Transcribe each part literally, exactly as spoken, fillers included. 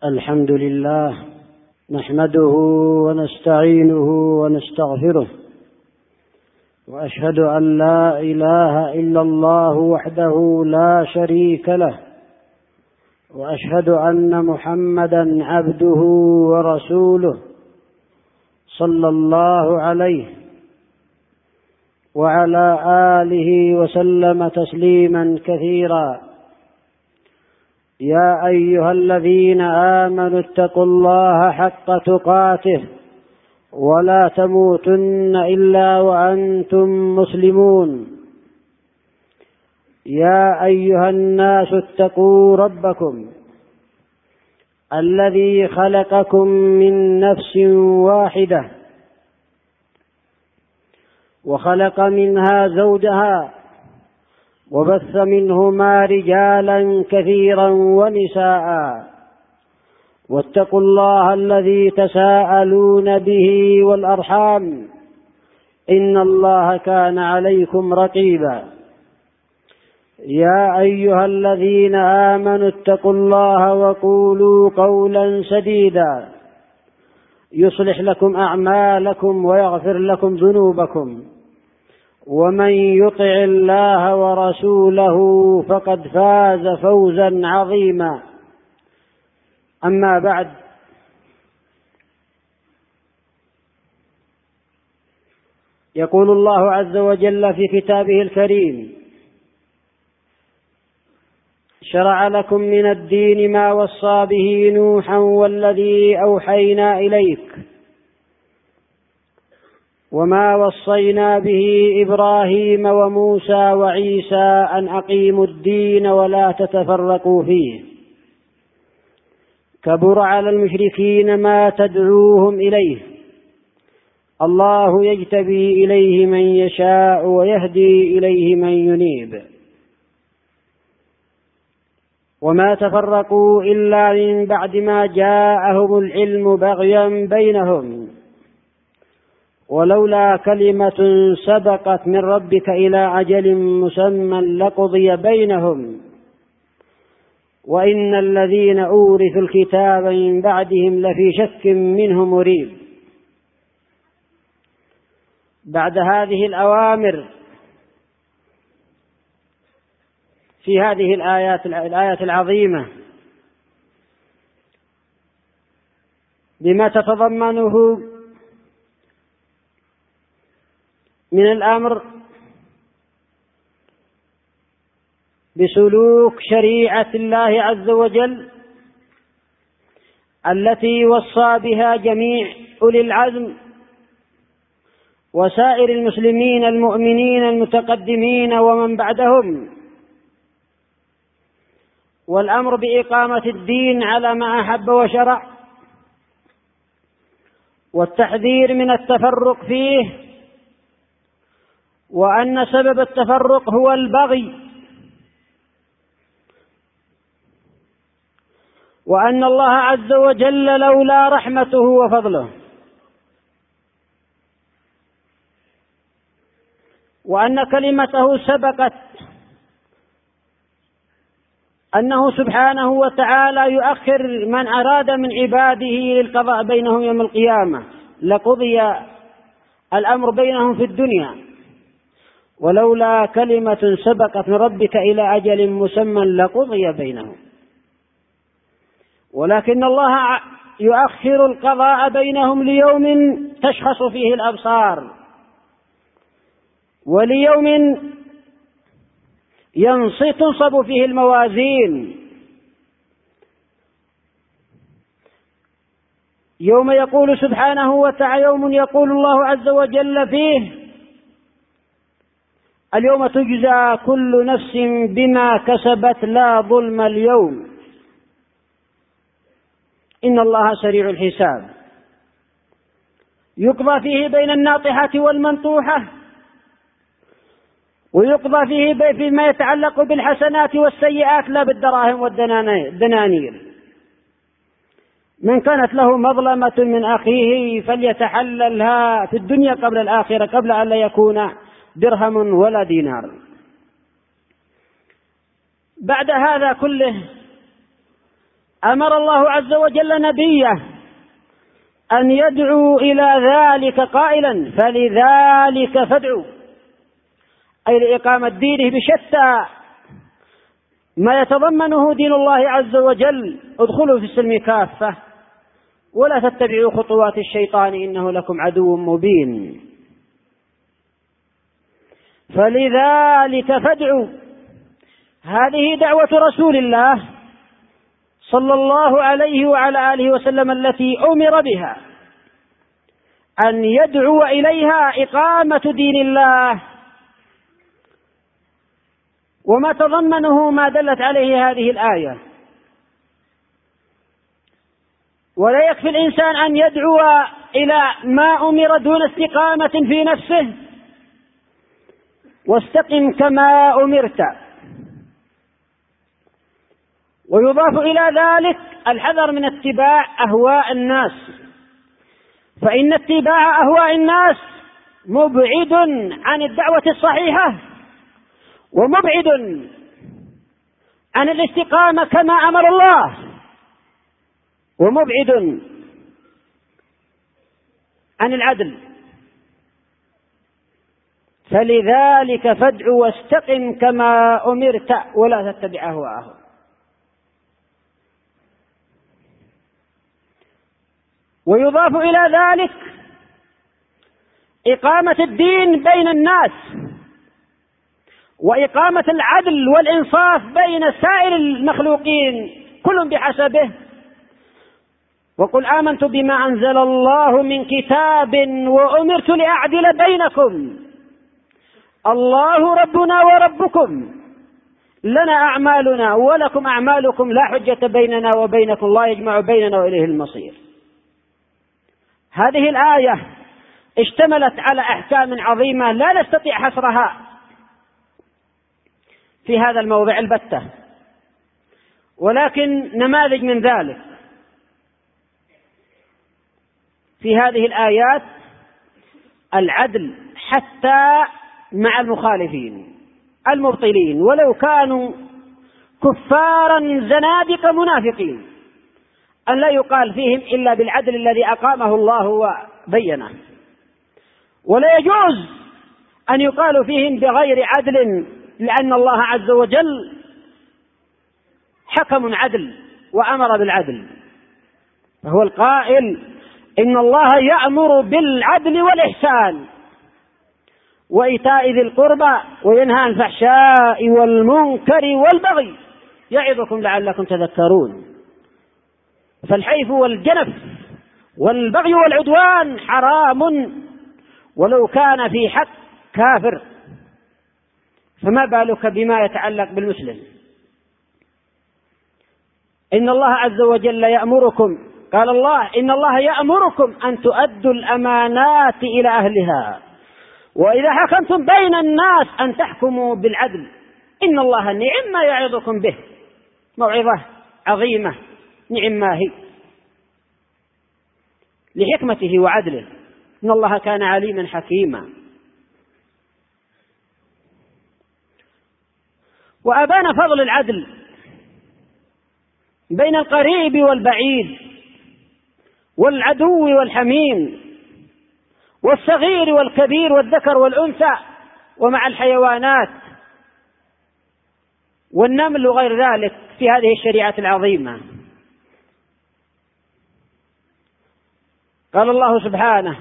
الحمد لله نحمده ونستعينه ونستغفره، وأشهد أن لا إله إلا الله وحده لا شريك له، وأشهد أن محمدا عبده ورسوله صلى الله عليه وعلى آله وسلم تسليما كثيرا. يا أيها الذين آمنوا اتقوا الله حق تقاته ولا تموتن إلا وأنتم مسلمون. يا أيها الناس اتقوا ربكم الذي خلقكم من نفس واحدة وخلق منها زوجها وبث منهما رجالا كثيرا ونساء، واتقوا الله الذي تساءلون به والأرحام إن الله كان عليكم رقيبا. يا أيها الذين آمنوا اتقوا الله وقولوا قولا سديدا يصلح لكم أعمالكم ويغفر لكم ذنوبكم، ومن يطع الله ورسوله فقد فاز فوزا عظيما. أما بعد، يقول الله عز وجل في كتابه الكريم: شرع لكم من الدين ما وصى به نوحا والذي أوحينا إليك وما وصينا به إبراهيم وموسى وعيسى أن أقيموا الدين ولا تتفرقوا فيه، كبر على المشركين ما تدعوهم إليه، الله يجتبي إليه من يشاء ويهدي إليه من ينيب، وما تفرقوا إلا من بعد ما جاءهم العلم بغيا بينهم، ولولا كلمة سبقت من ربك إلى أجل مسمى لقضي بينهم، وإن الذين أورثوا الكتاب من بعدهم لفي شك منه مريب. بعد هذه الأوامر في هذه الآيات الآيات العظيمة بما تتضمنه من الأمر بسلوك شريعة الله عز وجل التي وصى بها جميع أولي العزم وسائر المسلمين المؤمنين المتقدمين ومن بعدهم، والأمر بإقامة الدين على ما أحب وشرع، والتحذير من التفرق فيه، وأن سبب التفرق هو البغي، وأن الله عز وجل لولا رحمته وفضله وأن كلمته سبقت أنه سبحانه وتعالى يؤخر من أراد من عباده للقضاء بينهم يوم القيامة لقضي الأمر بينهم في الدنيا، ولولا كلمة سبقت من ربك إلى أجل مسمى لقضي بينهم. ولكن الله يؤخر القضاء بينهم ليوم تشخص فيه الأبصار، وليوم تنصب فيه الموازين، يوم يقول سبحانه وتعالى يوم يقول الله عز وجل فيه: اليوم تجزى كل نفس بما كسبت لا ظلم اليوم إن الله سريع الحساب. يقضى فيه بين الناطحة والمنطوحة، ويقضى فيه فيما يتعلق بالحسنات والسيئات لا بالدراهم والدنانير. من كانت له مظلمة من أخيه فليتحللها في الدنيا قبل الآخرة، قبل أن لا يكون درهم ولا دينار. بعد هذا كله أمر الله عز وجل نبيه أن يدعو إلى ذلك قائلا: فلذلك فادعوا، أي لإقامة دينه بشتى ما يتضمنه دين الله عز وجل. ادخلوا في السلم كافة ولا تتبعوا خطوات الشيطان إنه لكم عدو مبين. فلذلك فادعوا، هذه دعوة رسول الله صلى الله عليه وعلى آله وسلم التي أمر بها أن يدعو إليها إقامة دين الله، وما تضمنه ما دلت عليه هذه الآية. ولا يكفي الإنسان أن يدعو إلى ما أمر دون استقامة في نفسه: واستقم كما أمرت. ويضاف إلى ذلك الحذر من اتباع أهواء الناس، فإن اتباع أهواء الناس مبعد عن الدعوة الصحيحة ومبعد عن الاستقامة كما أمر الله، ومبعد عن العدل. فلذلك فادع واستقم كما أمرت ولا تتبع أهواءهم. ويضاف إلى ذلك إقامة الدين بين الناس، وإقامة العدل والإنصاف بين سائر المخلوقين كل بحسبه. وقل آمنت بما أنزل الله من كتاب وأمرت لأعدل بينكم الله ربنا وربكم لنا أعمالنا ولكم أعمالكم لا حجة بيننا وبينكم الله يجمع بيننا وإليه المصير. هذه الآية اشتملت على أحكام عظيمة لا نستطيع حصرها في هذا الموضع البتة، ولكن نماذج من ذلك في هذه الآيات: العدل حتى مع المخالفين المبطلين ولو كانوا كفارا زنادق منافقين، أن لا يقال فيهم إلا بالعدل الذي أقامه الله وبينه، ولا يجوز أن يقال فيهم بغير عدل، لأن الله عز وجل حكم عدل وأمر بالعدل، فهو القائل: إن الله يأمر بالعدل والإحسان وإيتاء ذي القربى وينهى عن الفحشاء والمنكر والبغي يعظكم لعلكم تذكرون. فالحيف والجنف والبغي والعدوان حرام ولو كان في حق كافر، فما بالك بما يتعلق بالمسلم. إن الله عز وجل يأمركم، قال الله: إن الله يأمركم أن تؤدوا الأمانات إلى أهلها وإذا حكمتم بين الناس أن تحكموا بالعدل إن الله نعم ما يعظكم به. موعظة عظيمة نعم ما هي لحكمته وعدله، إن الله كان عليما حكيما. وأبان فضل العدل بين القريب والبعيد والعدو والحميم والصغير والكبير والذكر والأنثى ومع الحيوانات والنمل وغير ذلك في هذه الشريعة العظيمة. قال الله سبحانه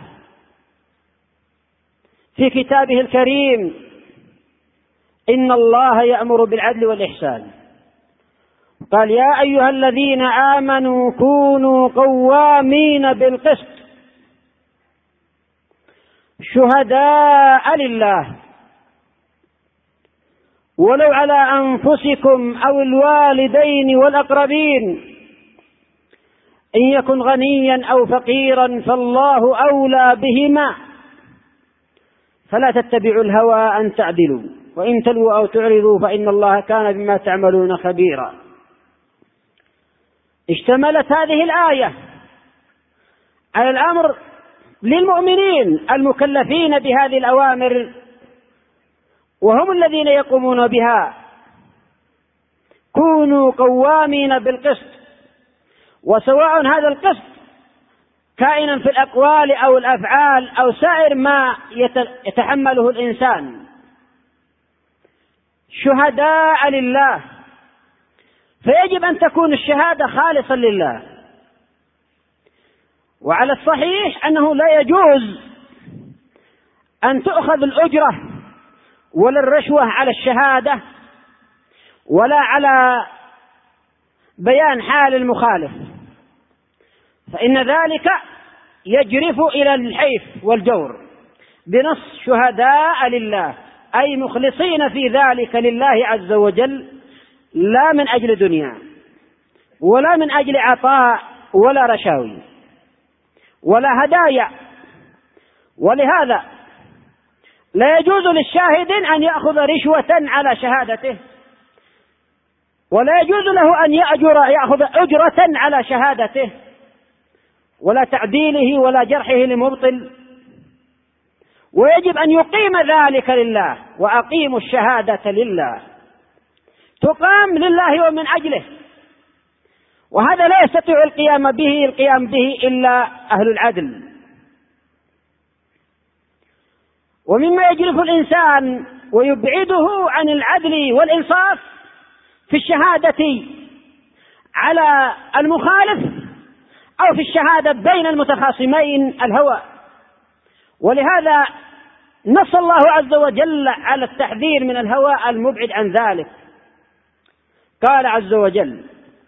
في كتابه الكريم: إن الله يأمر بالعدل والإحسان. قال: يا أيها الذين آمنوا كونوا قوامين بالقسط شهداء لله ولو على أنفسكم أو الوالدين والأقربين إن يكن غنيا أو فقيرا فالله أولى بهما فلا تتبعوا الهوى أن تعدلوا وإن تلووا أو تعرضوا فإن الله كان بما تعملون خبيرا. اشتملت هذه الآية على الأمر للمؤمنين المكلفين بهذه الأوامر وهم الذين يقومون بها: كونوا قوامين بالقسط وسواء هذا القسط كائنا في الأقوال أو الأفعال أو سائر ما يتحمله الإنسان. شهداء لله، فيجب أن تكون الشهادة خالصا لله. وعلى الصحيح أنه لا يجوز أن تؤخذ الأجرة ولا الرشوة على الشهادة ولا على بيان حال المخالف، فإن ذلك يجرف إلى الحيف والجور بنص شهداء لله، أي مخلصين في ذلك لله عز وجل، لا من أجل دنيا ولا من أجل عطاء ولا رشاوي ولا هدايا. ولهذا لا يجوز للشاهد أن يأخذ رشوة على شهادته، ولا يجوز له أن يأجر يأخذ أجرة على شهادته، ولا تعديله ولا جرحه لمبطل. ويجب أن يقيم ذلك لله، وأقيموا الشهادة لله، تقام لله ومن أجله، وهذا لا يستطيع القيام به القيام به إلا أهل العدل. ومما يجرف الإنسان ويبعده عن العدل والإنصاف في الشهادة على المخالف أو في الشهادة بين المتخاصمين الهوى. ولهذا نص الله عز وجل على التحذير من الهوى المبعد عن ذلك. قال عز وجل: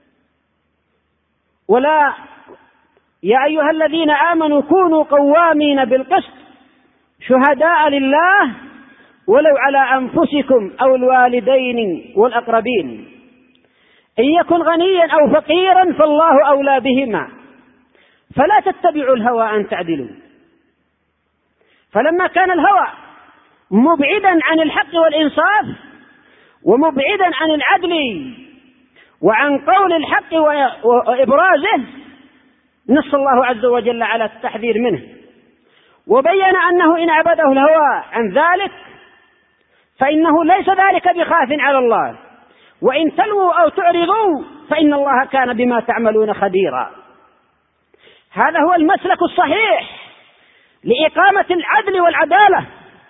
ولا يا أيها الذين آمنوا كونوا قوامين بالقسط شهداء لله ولو على أنفسكم أو الوالدين والأقربين إن يكن غنيا أو فقيرا فالله أولى بهما فلا تتبعوا الهوى أن تعدلوا. فلما كان الهوى مبعدا عن الحق والإنصاف ومبعدا عن العدل وعن قول الحق وإبرازه، نص الله عز وجل على التحذير منه، وبين أنه إن عبده الهوى عن ذلك فإنه ليس ذلك بخاف على الله، وإن تلووا أو تعرضوا فإن الله كان بما تعملون خبيرا. هذا هو المسلك الصحيح لإقامة العدل والعدالة،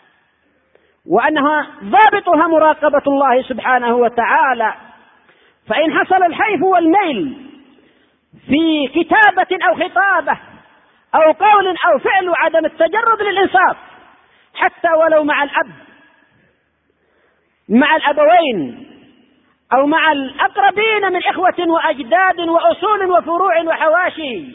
وأنها ضابطها مراقبة الله سبحانه وتعالى. فإن حصل الحيف والميل في كتابة أو خطابة أو قول أو فعل وعدم التجرد للإنصاف حتى ولو مع الأب مع الأبوين أو مع الأقربين من إخوة وأجداد وأصول وفروع وحواشي،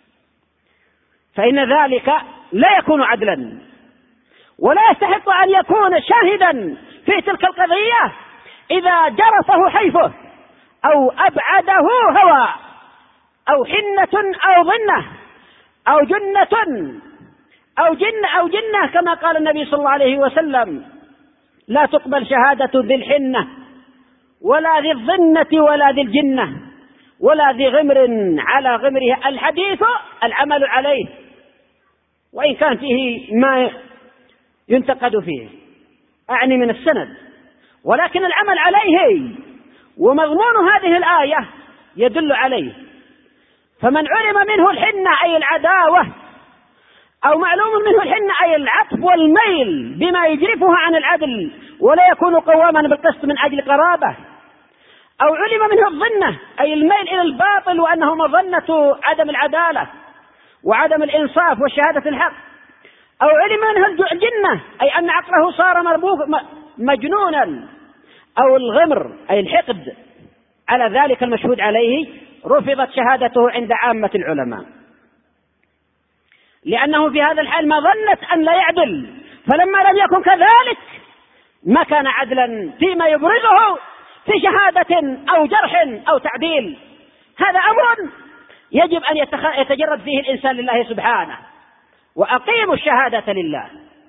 فإن ذلك لا يكون عدلا، ولا يستحق أن يكون شاهدا في تلك القضية إذا جرفه حيفه أو أبعده هوى أو حنة أو ظنة أو جنة أو جنة أو جنة كما قال النبي صلى الله عليه وسلم: لا تقبل شهادة ذي الحنة ولا ذي الظنة ولا ذي الجنة ولا ذي غمر على غمره. الحديث العمل عليه، وإن كان فيه ما ينتقد فيه أعني من السند، ولكن العمل عليه ومضمون هذه الآية يدل عليه. فمن علم منه الحنة أي العداوة أو معلوم منه الحنة أي العطف والميل بما يجرفها عن العدل ولا يكون قواما بالقسط من أجل قرابة، أو علم منه الظنة أي الميل إلى الباطل وأنه مظنة عدم العدالة وعدم الإنصاف وشهادة الحق، أو علم منه الجنة أي أن عقله صار مربوك مجنونا، أو الغمر أي الحقد على ذلك المشهود عليه، رفضت شهادته عند عامة العلماء، لأنه في هذا الحال ما ظنت أن لا يعدل، فلما لم يكن كذلك ما كان عدلا فيما يبرزه في شهادة أو جرح أو تعديل. هذا أمر يجب أن يتجرد فيه الإنسان لله سبحانه. وأقيموا الشهادة لله.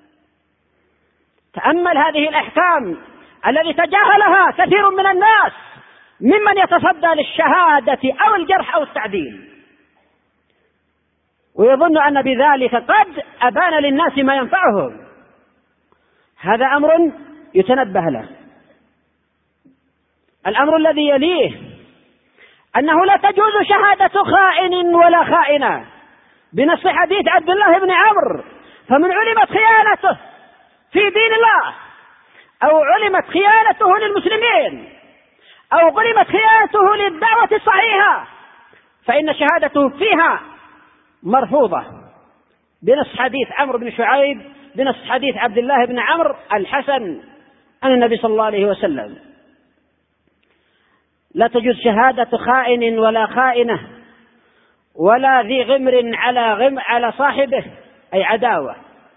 تأمل هذه الأحكام التي تجاهلها كثير من الناس ممن يتصدى للشهادة أو الجرح أو التعديل، ويظن أن بذلك قد أبان للناس ما ينفعهم. هذا أمر يتنبه له. الأمر الذي يليه أنه لا تجوز شهادة خائن ولا خائنة بنص حديث عبد الله بن عمرو: فمن علمت خيانته في دين الله أو علمت خيانته للمسلمين أو علمت خيانته للدعوة الصحيحة فإن شهادته فيها مرفوضة، بنص حديث عمرو بن شعيب، بنص حديث عبد الله بن عمرو الحسن عن النبي صلى الله عليه وسلم. لا تجوز شهادة خائن ولا خائنة ولا ذي غمر على غم على صاحبه، أي عداوة.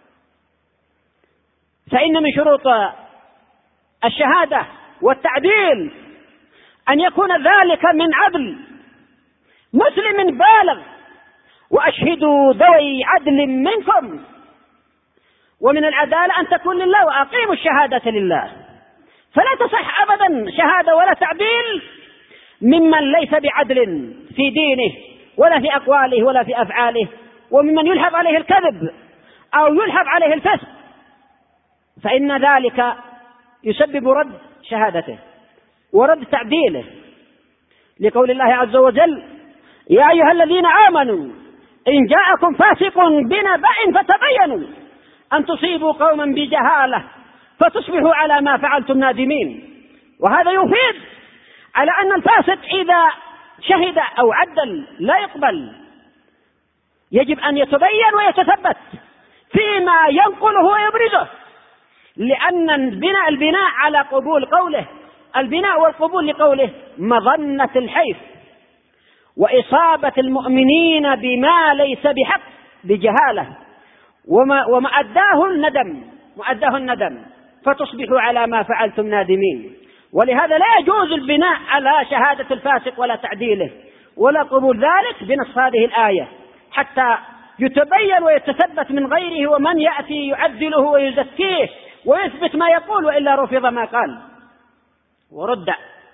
فإن من شروط الشهادة والتعديل أن يكون ذلك من عدل مسلم بالغ، وأشهدوا ذوي عدل منكم. ومن العدالة أن تكون لله، وأقيموا الشهادة لله. فلا تصح أبدا شهادة ولا تعديل ممن ليس بعدل في دينه ولا في أقواله ولا في أفعاله، وممن يلحظ عليه الكذب أو يلحظ عليه الفسق، فإن ذلك يسبب رد شهادته ورد تعديله، لقول الله عز وجل: يا أيها الذين آمنوا إن جاءكم فاسق بنبأ فتبينوا أن تصيبوا قوما بجهالة فتصبحوا على ما فعلتم نادمين. وهذا يفيد على أن الفاسق إذا شهد أو عدل لا يقبل، يجب أن يتبين ويتثبت فيما ينقله ويبرزه، لأن البناء, البناء على قبول قوله، البناء والقبول لقوله مظنة الحيف وإصابة المؤمنين بما ليس بحق بجهالة، وما, وما أداه الندم مؤداه الندم فتصبحوا على ما فعلتم نادمين. ولهذا لا يجوز البناء على شهادة الفاسق ولا تعديله ولا قبول ذلك بنص هذه الآية، حتى يتبين ويتثبت من غيره ومن يأتي يعدله ويزكيه ويثبت ما يقول، وإلا رفض ما قال ورد.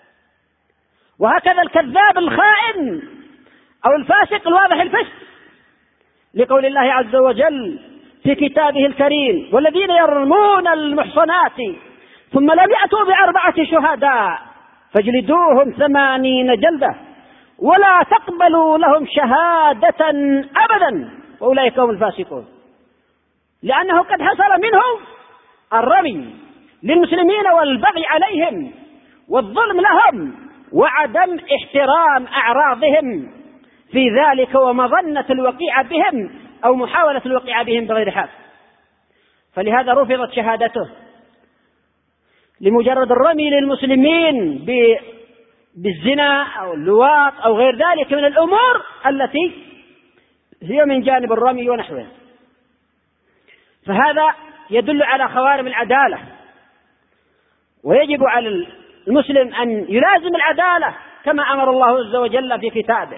وهكذا الكذاب الخائن أو الفاسق الواضح الفسق، لقول الله عز وجل في كتابه الكريم: والذين يرمون المحصنات ثم لم يأتوا بأربعة شهداء فاجلدوهم ثمانين جلدة ولا تقبلوا لهم شهادة أبدا وأولئك هم الفاسقون. لأنه قد حصل منهم الرمي للمسلمين والبغي عليهم والظلم لهم وعدم احترام أعراضهم في ذلك، ومظنة الوقيعة بهم أو محاولة الوقيعة بهم بغير حق. فلهذا رفضت شهادته لمجرد الرمي للمسلمين بالزنا أو اللواط أو غير ذلك من الأمور التي هي من جانب الرمي ونحوه. فهذا يدل على خوارم العدالة، ويجب على المسلم أن يلازم العدالة كما أمر الله عز وجل في كتابه.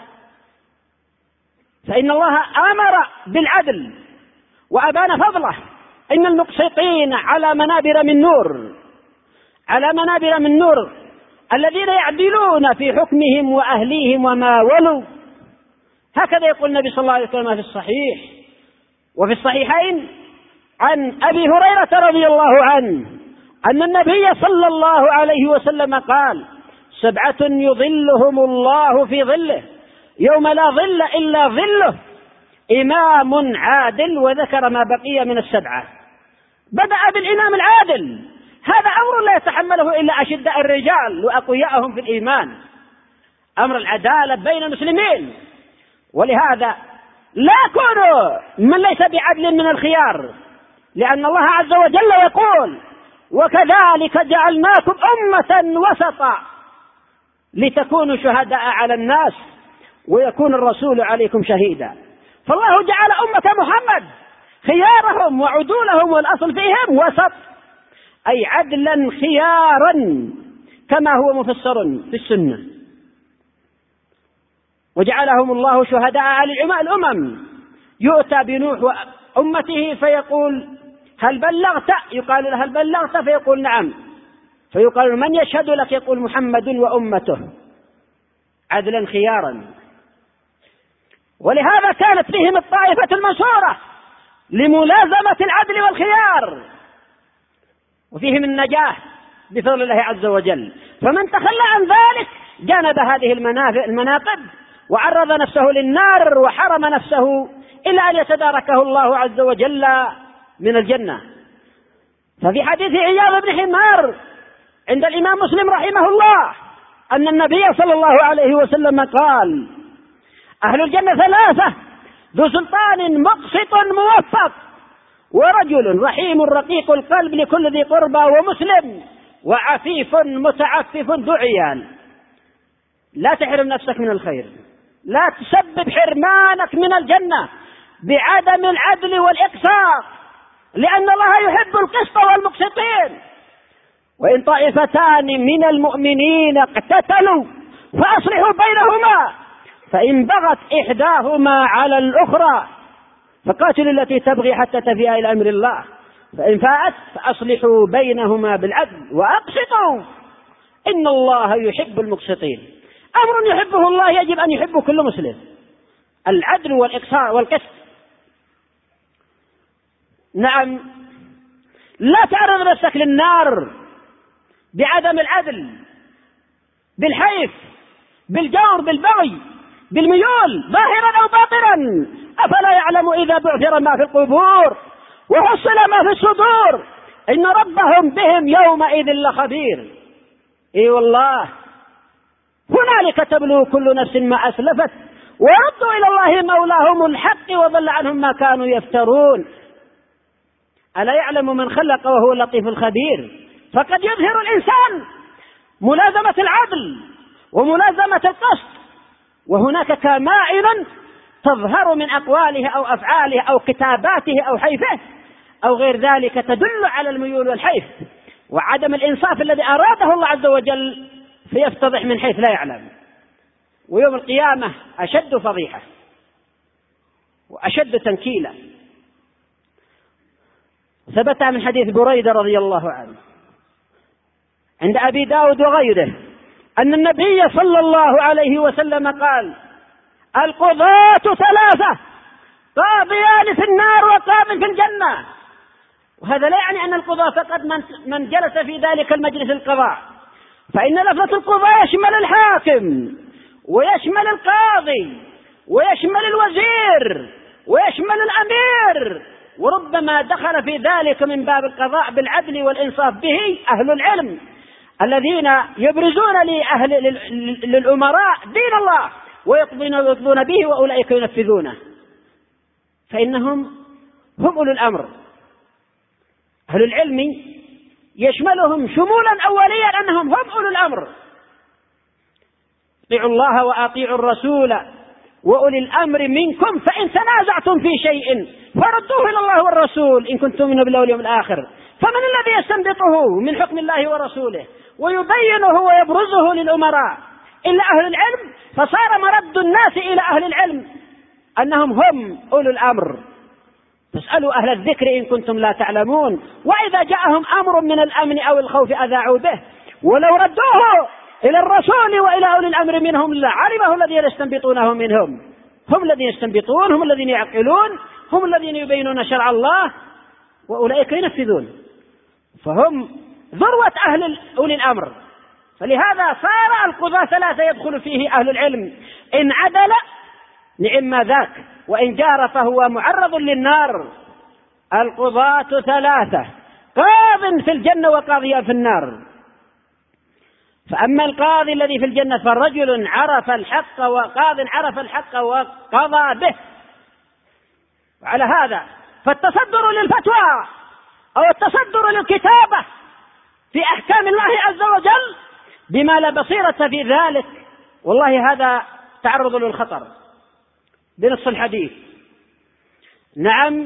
فإن الله أمر بالعدل وأبان فضله: إن المقسطين على منابر من نور على منابر من نور الذين يعدلون في حكمهم وأهليهم وما ولوا. هكذا يقول النبي صلى الله عليه وسلم في الصحيح وفي الصحيحين عن أبي هريرة رضي الله عنه أن النبي صلى الله عليه وسلم قال: سبعة يظلهم الله في ظله يوم لا ظل إلا ظله: إمام عادل، وذكر ما بقي من السبعة. بدأ بالإمام العادل، هذا أمر لا يتحمله إلا أشداء الرجال وأقوياءهم في الإيمان، أمر العدالة بين المسلمين. ولهذا لا يكون من ليس بعدل من الخيار، لأن الله عز وجل يقول: وكذلك جعلناكم أمة وسطا لتكونوا شهداء على الناس ويكون الرسول عليكم شهيدا. فالله جعل أمة محمد خيارهم وعدولهم والأصل فيهم وسط، أي عدلا خيارا كما هو مفسر في السنة. وجعلهم الله شهداء على الأمم، يؤتى بنوح وأمته فيقول: هل بلغت؟ يقال له: هل بلغت؟ فيقول: نعم. فيقال: من يشهد لك؟ يقول: محمد وأمته، عدلا خيارا. ولهذا كانت فيهم الطائفة المنصورة لملازمة العدل والخيار، وفيهم النجاة بفضل الله عز وجل. فمن تخلى عن ذلك جانب هذه المناقب وعرض نفسه للنار وحرم نفسه إلا أن يتداركه الله عز وجل من الجنة. ففي حديث عياض بن حمار عند الإمام مسلم رحمه الله أن النبي صلى الله عليه وسلم قال: أهل الجنة ثلاثة: ذو سلطان مقسط موفق، ورجل رحيم رقيق القلب لكل ذي قربى ومسلم، وعفيف متعفف دعيان. لا تحرم نفسك من الخير، لا تسبب حرمانك من الجنة بعدم العدل والإقساط، لأن الله يحب القسط والمقسطين. وإن طائفتان من المؤمنين اقتتلوا فأصلحوا بينهما، فإن بغت إحداهما على الأخرى فقاتلوا التي تبغي حتى تفيء إلى أمر الله، فإن فاءت فأصلحوا بينهما بالعدل وأقسطوا إن الله يحب المقسطين. أمر يحبه الله يجب أن يحبه كل مسلم، العدل والإقساط والقسط. نعم، لا تعرض نفسك للنار بعدم العدل، بالحيف، بالجور، بالبغي، بالميول، ظاهرا أو باطنا. أفلا يعلم إذا بعثر ما في القبور وحصل ما في الصدور إن ربهم بهم يومئذ لخبير. إي والله، هنالك تبلو كل نفس ما أسلفت وردوا إلى الله مولاهم الحق وضل عنهم ما كانوا يفترون. ألا يعلم من خلق وهو اللطيف الخبير؟ فقد يظهر الإنسان ملازمة العدل وملازمة القسط، وهناك كمائن تظهر من أقواله أو أفعاله أو كتاباته أو حيفه أو غير ذلك تدل على الميول والحيف وعدم الإنصاف الذي أراده الله عز وجل، فيفتضح من حيث لا يعلم. ويوم القيامة أشد فضيحة وأشد تنكيلا. ثبت من حديث بريدة رضي الله عنه عند أبي داود وغيره أن النبي صلى الله عليه وسلم قال: القضاة ثلاثة: قاضيان في النار وقاض في الجنة. وهذا لا يعني أن القضاة فقط من جلس في ذلك المجلس القضاء، فإن لفظة القضاء يشمل الحاكم ويشمل القاضي ويشمل الوزير ويشمل الأمير، وربما دخل في ذلك من باب القضاء بالعدل والإنصاف به أهل العلم الذين يبرزون لأهل للأمراء دين الله ويقضون به، وأولئك ينفذونه، فإنهم هم أولو الأمر. أهل العلم يشملهم شمولا أوليا أنهم هم أولو الأمر. اطيعوا الله وأطيعوا الرسول وأولي الأمر منكم فإن تنازعتم في شيء فردوه إلى الله والرسول إن كنتم من بالله واليوم الآخر. فمن الذي يستنبطه من حكم الله ورسوله ويبينه ويبرزه للأمراء إلا أهل العلم؟ فصار مرد الناس إلى أهل العلم أنهم هم أولو الأمر. فاسألوا أهل الذكر إن كنتم لا تعلمون. وإذا جاءهم أمر من الأمن أو الخوف أذاعوا به، ولو ردوه إلى الرسول وإلى أولي الأمر منهم لعلمه الذين يستنبطونه منهم. هم الذين يستنبطون، هم الذين يعقلون، هم الذين يبينون شرع الله، وأولئك ينفذون، فهم ذروة أهل أولي الأمر. فلهذا صار القضاة ثلاثة يدخل فيه أهل العلم: إن عدل نعم ذاك، وإن جار فهو معرض للنار. القضاة ثلاثة: قاض في الجنة وقاضي في النار. فأما القاضي الذي في الجنة فرجل عرف الحق وقاض عرف الحق وقضى به. وعلى هذا فالتصدر للفتوى أو التصدر للكتابة في أحكام الله عز وجل بما لا بصيرة في ذلك، والله هذا تعرض للخطر بنص الحديث. نعم،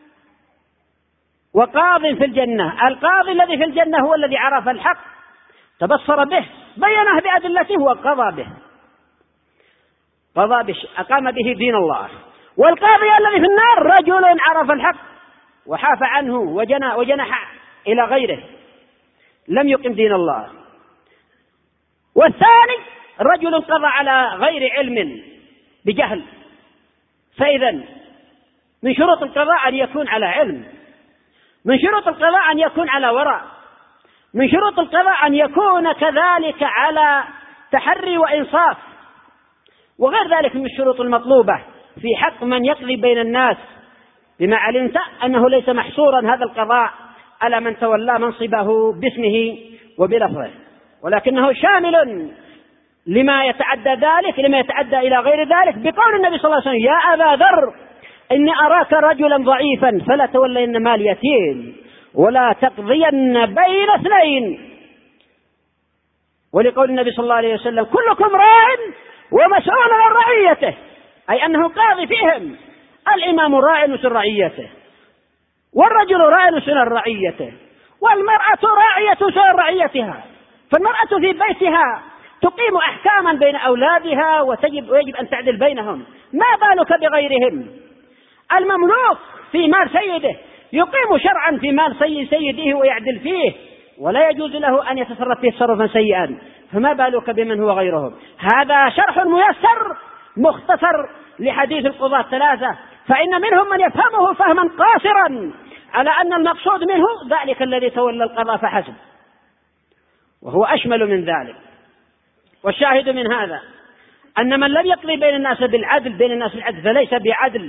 وقاض في الجنة، القاضي الذي في الجنة هو الذي عرف الحق، تبصر به، بينه بأدلته وقضى به، قضى به، أقام به دين الله. والقاضي الذي في النار رجل عرف الحق وحاف عنه وجنى وجنح إلى غيره، لم يقم دين الله. والثاني رجل قضى على غير علم بجهل. فإذا من شروط القضاء أن يكون على علم، من شروط القضاء أن يكون على وراء، من شروط القضاء أن يكون كذلك على تحري وإنصاف، وغير ذلك من الشروط المطلوبة في حق من يقضي بين الناس، بما علمت أنه ليس محصورا هذا القضاء على من تولى منصبه باسمه وبلفظه، ولكنه شامل لما يتعدى ذلك لما يتعدى إلى غير ذلك، بقول النبي صلى الله عليه وسلم: يا أبا ذر إني أراك رجلا ضعيفا فلا تولين مال يتيم ولا تقضين بين اثنين. ولقول النبي صلى الله عليه وسلم: كلكم راع ومسؤول عن رعيته، أي أنه قاضي فيهم. الإمام راع وسن رعيته، والرجل راع وسن رعيته، والمرأة راعية وسن رعيتها. فالمرأة في بيتها تقيم أحكاما بين أولادها وتجب ويجب أن تعدل بينهم، ما بالك بغيرهم. المملوك في مال سيده يقيم شرعا في مال سيده ويعدل فيه، ولا يجوز له أن يتصرف فيه تصرفا سيئا، فما بالك بمن هو غيرهم. هذا شرح ميسر مختصر لحديث القضاة الثلاثة، فإن منهم من يفهمه فهما قاصرا على أن المقصود منه ذلك الذي تولى القضاء فحسب، وهو أشمل من ذلك. والشاهد من هذا أن من لم يقضي بين الناس بالعدل بين الناس بالعدل فليس بعدل.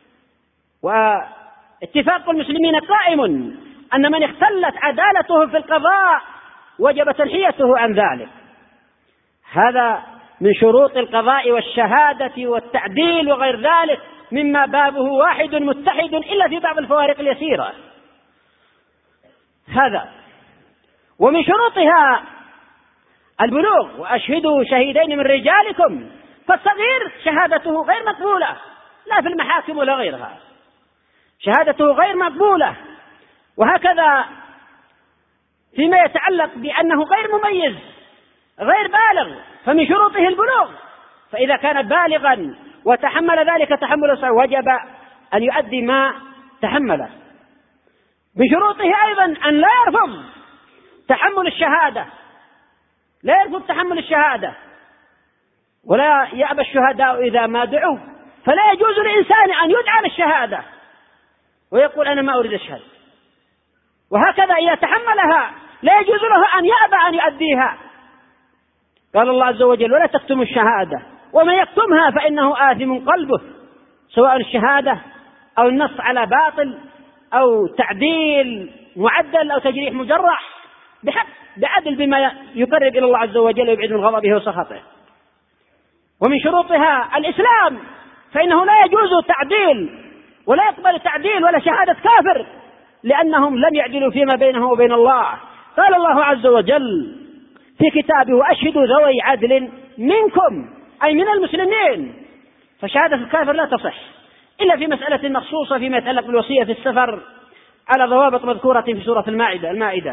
واتفاق المسلمين قائم أن من اختلت عدالته في القضاء وجب تنحيته عن ذلك. هذا من شروط القضاء والشهادة والتعديل وغير ذلك، مما بابه واحد متحد إلا في بعض الفوارق اليسيرة. هذا ومن شروطها البلوغ، وأشهدوا شهيدين من رجالكم. فالصغير شهادته غير مقبولة لا في المحاكم ولا غيرها، شهادته غير مقبولة. وهكذا فيما يتعلق بأنه غير مميز غير بالغ، فمن شروطه البلوغ، فإذا كان بالغا وتحمل ذلك تحمل صحيح وجب أن يؤدي ما تحمله. بشروطه أيضا أن لا يرفض تحمل الشهادة، لا يرفض تحمل الشهادة، ولا يأبى الشهداء إذا ما دعوا، فلا يجوز للإنسان أن يدعى للشهادة ويقول أنا ما أريد الشهادة. وهكذا إذا تحملها لا يجوز له أن يأبى أن يؤديها. قال الله عز وجل: ولا تكتموا الشهادة ومن يكتمها فإنه آثم قلبه، سواء الشهادة أو النص على باطل أو تعديل معدل أو تجريح مجرح بحق بعدل بما يقرب إلى الله عز وجل ويبعد من غضبه وسخطه. ومن شروطها الإسلام، فإنه لا يجوز تعديل ولا يقبل تعديل ولا شهادة كافر، لأنهم لم يعدلوا فيما بينه وبين الله. قال الله عز وجل في كتابه: وأشهدوا ذوي عدل منكم، أي من المسلمين. فشهادة الكافر لا تصح إلا في مسألة مخصوصة فيما يتعلق بالوصية في السفر على ضوابط مذكورة في سورة المائدة المائدة.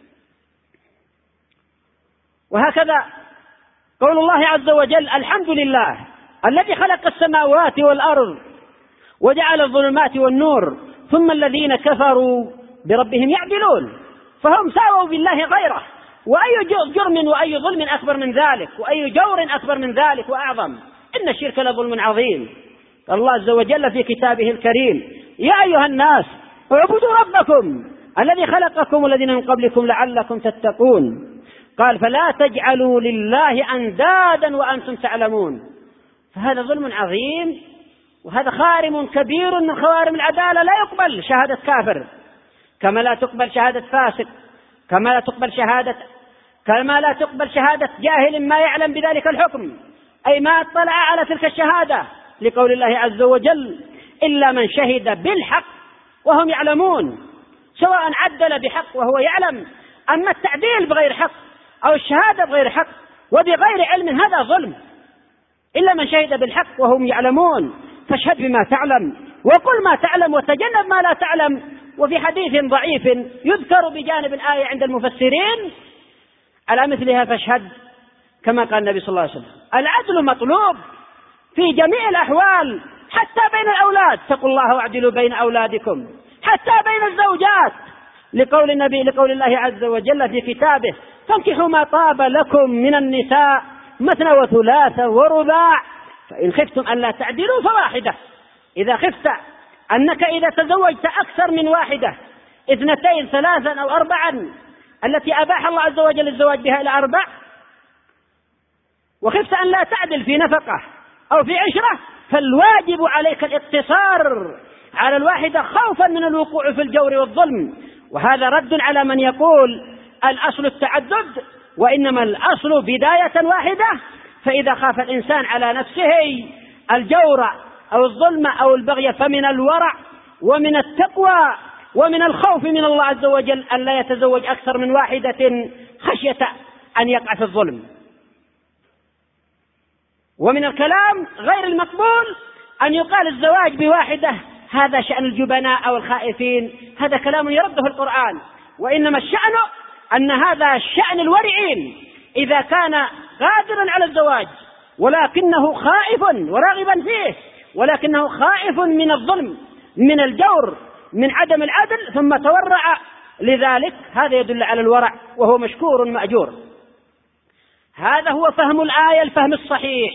وهكذا قول الله عز وجل: الحمد لله الذي خلق السماوات والأرض وجعل الظلمات والنور ثم الذين كفروا بربهم يعدلون. فهم ساووا بالله غيره، وأي جرم وأي ظلم أكبر من ذلك، وأي جور أكبر من ذلك وأعظم. إن الشرك لظلم عظيم. الله عز وجل في كتابه الكريم: يا أيها الناس اعبدوا ربكم الذي خلقكم والذين من قبلكم لعلكم تتقون. قال: فلا تجعلوا لله أندادا وأنتم تعلمون. فهذا ظلم عظيم، وهذا خارم كبير من خوارم العدالة. لا يقبل شهادة كافر، كما لا تقبل شهادة فاسق، كما لا تقبل شهادة كما لا تقبل شهادة جاهل ما يعلم بذلك الحكم، أي ما اطلع على تلك الشهادة، لقول الله عز وجل: إلا من شهد بالحق وهم يعلمون. سواء عدل بحق وهو يعلم، أما التعديل بغير حق أو الشهادة بغير حق وبغير علم هذا ظلم. إلا من شهد بالحق وهم يعلمون. فاشهد بما تعلم وقل ما تعلم وتجنب ما لا تعلم. وفي حديث ضعيف يذكر بجانب الآية عند المفسرين على مثلها فاشهد، كما قال النبي صلى الله عليه وسلم: العدل مطلوب في جميع الأحوال، حتى بين الأولاد، اتقوا الله واعدلوا بين أولادكم، حتى بين الزوجات، لقول النبي لقول الله عز وجل في كتابه: فانكحوا ما طاب لكم من النساء مثنى وثلاث ورباع فإن خفتم ألا تعدلوا فواحدة. إذا خفت أنك إذا تزوجت أكثر من واحدة، اثنتين ثلاثا أو أربعا، التي أباح الله عز وجل الزواج بها إلى أربع، وخفت أن لا تعدل في نفقة أو في عشرة، فالواجب عليك الاقتصار على الواحدة خوفا من الوقوع في الجور والظلم. وهذا رد على من يقول الأصل التعدد، وإنما الأصل بداية واحدة. فإذا خاف الإنسان على نفسه الجور أو الظلم أو البغي فمن الورع ومن التقوى ومن الخوف من الله عز وجل أن لا يتزوج أكثر من واحدة خشية أن يقع في الظلم. ومن الكلام غير المقبول أن يقال الزواج بواحدة هذا شأن الجبناء أو الخائفين، هذا كلام يرده القرآن، وإنما الشأن أن هذا شأن الورعين إذا كان قادرا على الزواج ولكنه خائف وراغبا فيه، ولكنه خائف من الظلم من الجور من عدم العدل ثم تورع لذلك، هذا يدل على الورع وهو مشكور مأجور. هذا هو فهم الآية الفهم الصحيح.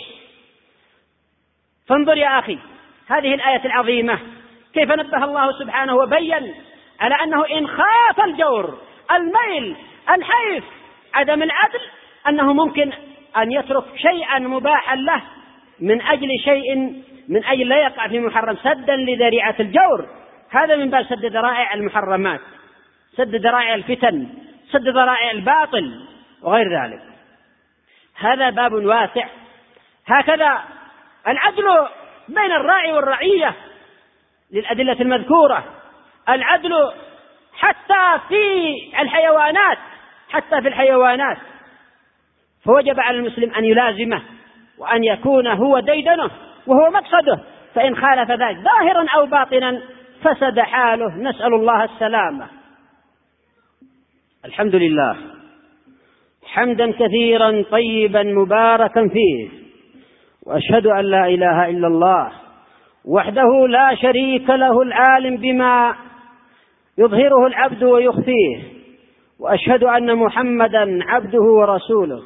فانظر يا أخي هذه الآية العظيمة كيف نبه الله سبحانه وبين على أنه إن خاف الجور الميل الحيف عدم العدل أنه ممكن أن يترك شيئا مباحا له من أجل شيء من أجل لا يقع في محرم سدا لذريعة الجور. هذا من باب سد ذرائع المحرمات، سد ذرائع الفتن، سد ذرائع الباطل وغير ذلك. هذا باب واسع. هكذا العدل بين الراعي والرعية للأدلة المذكورة، العدل حتى في الحيوانات، حتى في الحيوانات، فوجب على المسلم أن يلازمه وأن يكون هو ديدنه وهو مقصده، فإن خالف ذلك ظاهرا أو باطنا فسد حاله، نسأل الله السلامة. الحمد لله حمدا كثيرا طيبا مباركا فيه، وأشهد أن لا إله إلا الله وحده لا شريك له العالم بما يظهره العبد ويخفيه، وأشهد أن محمدا عبده ورسوله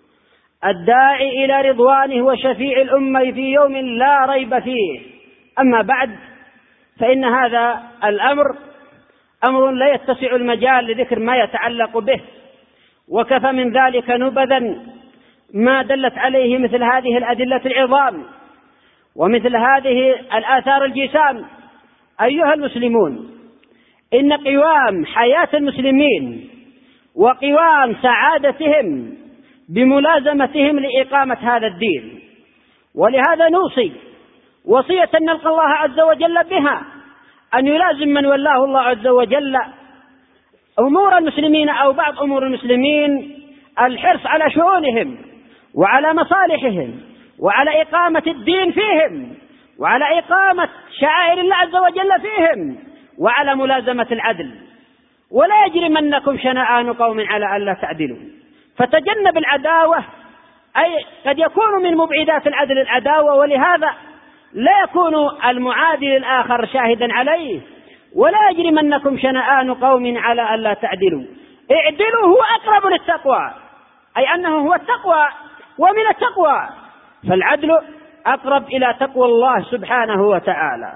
الداعي إلى رضوانه وشفيع الأمة في يوم لا ريب فيه. أما بعد، فإن هذا الأمر أمر لا يتسع المجال لذكر ما يتعلق به، وكفى من ذلك نبذا ما دلت عليه مثل هذه الأدلة العظام ومثل هذه الآثار الجسام. أيها المسلمون، إن قوام حياة المسلمين وقوام سعادتهم بملازمتهم لإقامة هذا الدين، ولهذا نوصي وصية نلقى الله عز وجل بها أن يلازم من ولاه الله عز وجل أمور المسلمين أو بعض أمور المسلمين الحرص على شؤونهم وعلى مصالحهم وعلى إقامة الدين فيهم وعلى إقامة شعائر الله عز وجل فيهم وعلى ملازمة العدل. ولا يجرمنكم شنآن قوم على ألا تعدلوا، فتجنب العداوة، أي قد يكون من مبعدات العدل العداوة، ولهذا لا يكون المعادي للآخر شاهدا عليه. ولا يجرمنكم شنآن قوم على ألا تعدلوا اعدلوا هو أقرب للتقوى، أي أنه هو التقوى ومن التقوى، فالعدل أقرب إلى تقوى الله سبحانه وتعالى.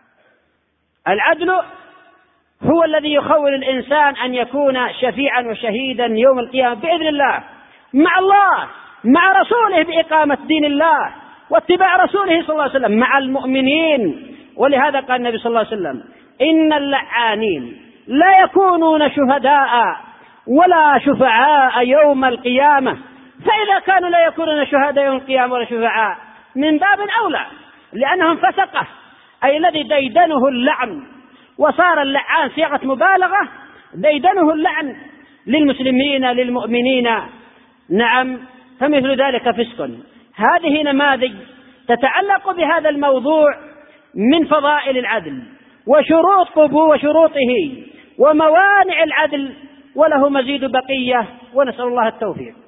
العدل هو الذي يخول الإنسان أن يكون شفيعا وشهيدا يوم القيامة بإذن الله مع الله مع رسوله بإقامة دين الله واتباع رسوله صلى الله عليه وسلم مع المؤمنين. ولهذا قال النبي صلى الله عليه وسلم: إن اللعانين لا يكونون شهداء ولا شفعاء يوم القيامة. فإذا كانوا لا يكونون شهداء يوم القيامة ولا شفعاء من باب أولى، لأنهم فسقة، أي الذي ديدنه اللعن، وصار اللعان صيغة مبالغة، ديدنه اللعن للمسلمين للمؤمنين. نعم، فمثل ذلك فسق. هذه نماذج تتعلق بهذا الموضوع من فضائل العدل وشروط قبوله وشروطه وموانع العدل، وله مزيد بقية، ونسأل الله التوفيق.